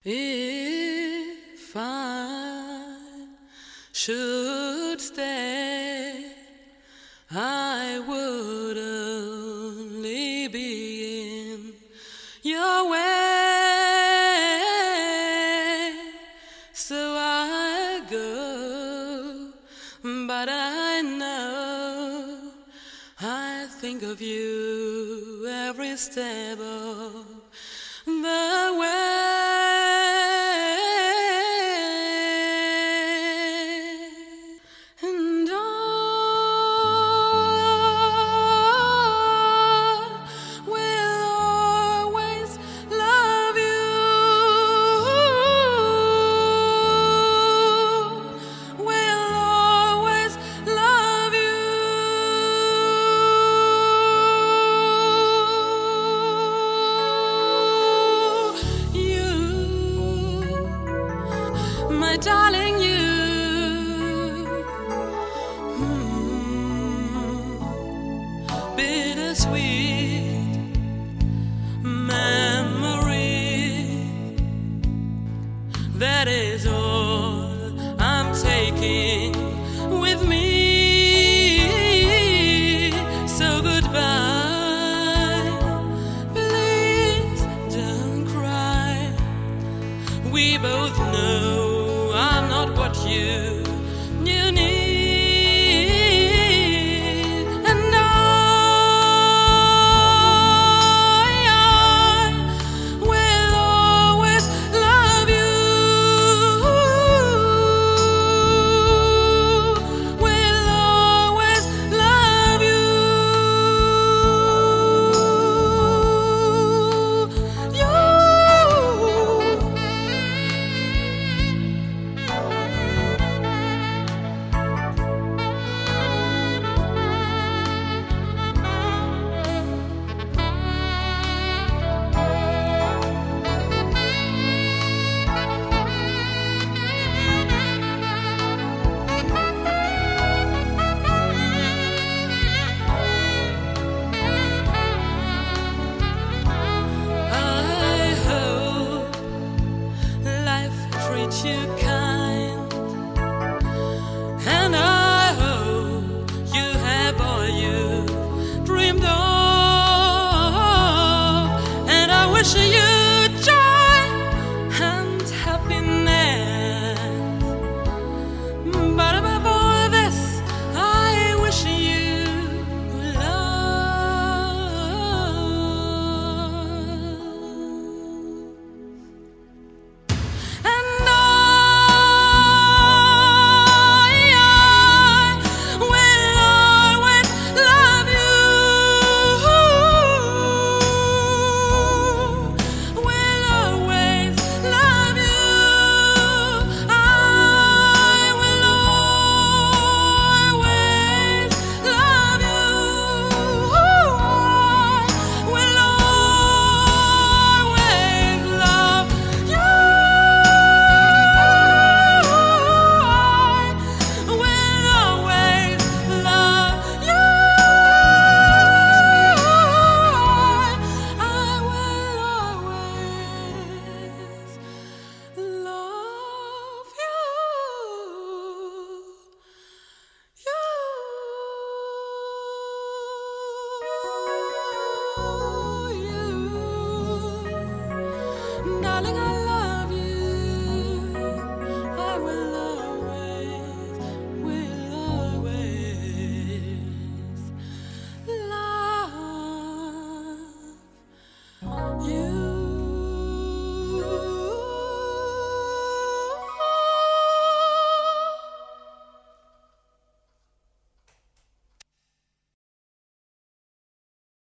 If I should stay, I would only be in your way. So I go, but I know I think of you every step of the way. And I will always love you. Will always love you. My darling, you. Bittersweet memory. That is all I'm taking with me. So goodbye. Please don't cry. We both know I'm not what you need. And I will always love you. Will always love you. I hope life treats you kind.